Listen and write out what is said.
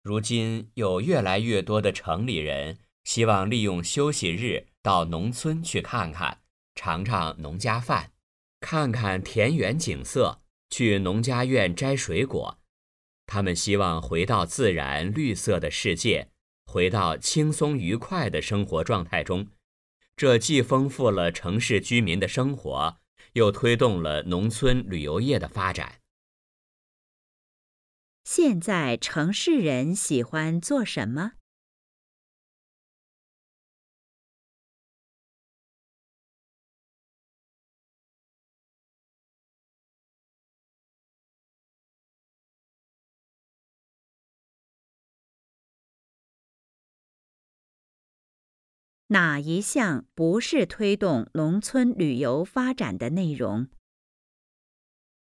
如今有越来越多的城里人希望利用休息日到农村去看看，尝尝农家饭，看看田园景色，去农家院摘水果。他们希望回到自然绿色的世界，回到轻松愉快的生活状态中。这既丰富了城市居民的生活，又推动了农村旅游业的发展。 现在城市人喜欢做什么？哪一项不是推动农村旅游发展的内容？